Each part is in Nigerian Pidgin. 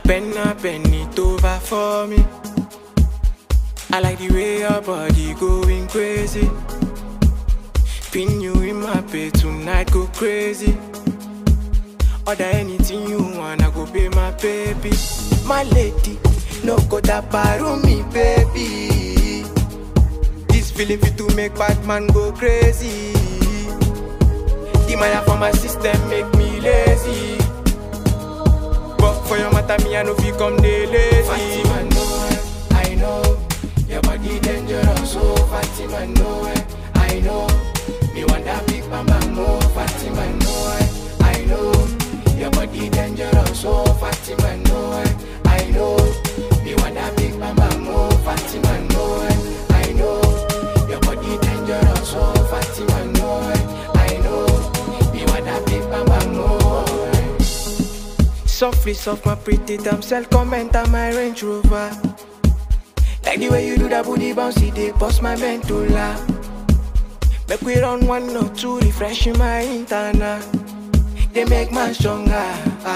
Bend up and it over for me. I like the way your body going crazy. Pin you in my bed tonight, go crazy. Order anything you want, I go pay my baby. My lady, no go that me, baby. This feeling fit to make bad man go crazy. The Maya for my system make me lazy. But for your matter, me I know fi come dey lazy. Fatima, know, I know. Your body dangerous, so Fatima, know, I know. Me want that big mama, more Fatima, know, I know. Your body dangerous, so Fatima, know, I know. Me want that big mama, more Fatima, know, I know. Your body dangerous, so Fatima, know, I know. Me want that big mama, more. Softly, soft, my pretty damsel, comment on my Range Rover. Like the way you do that booty bouncy, they bust my medulla. Make we run 1 or 2, refreshing my internal. They make man stronger.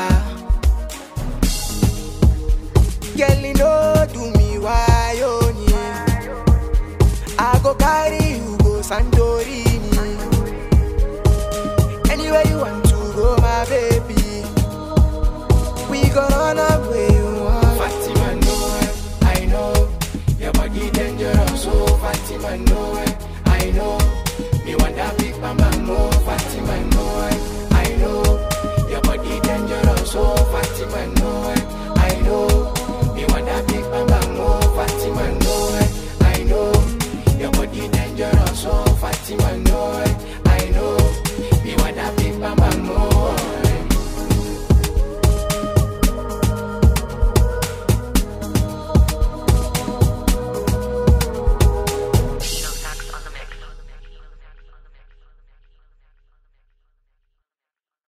Girl, you know, do me why, oh, yeah. I go carry you, go Santorini. Anywhere you want.